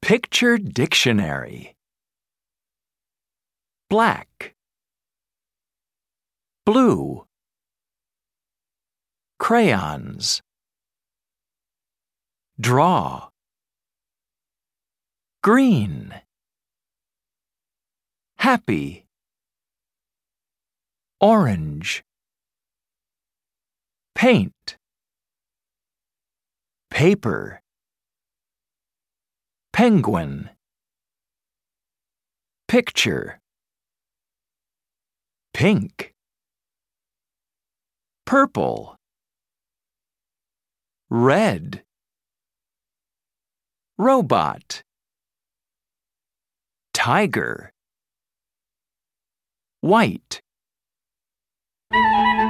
Picture dictionary. Black, blue, crayons, draw, green, happy, orange, paint, paper, penguin, picture, pink, purple, red, robot, tiger, white.